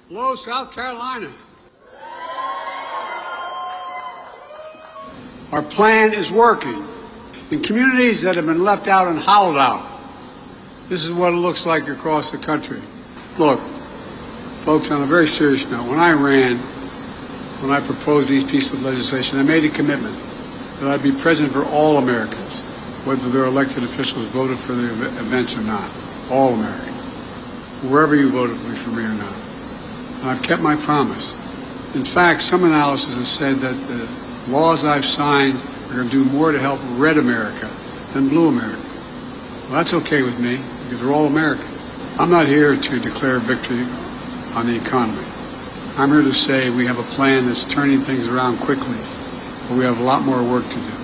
Hello, South Carolina. Our plan is working. In communities that have been left out and hollowed out, this is what it looks like across the country. Look, folks, on a very serious note, when I proposed these pieces of legislation, I made a commitment that I'd be present for all Americans, whether their elected officials voted for the events or not. All Americans. Wherever you voted for me or not. And I've kept my promise. In fact, some analysis has said that the laws I've signed are going to do more to help red America than blue America. Well, that's okay with me, because we're all Americans. I'm not here to declare victory on the economy. I'm here to say we have a plan that's turning things around quickly, but we have a lot more work to do.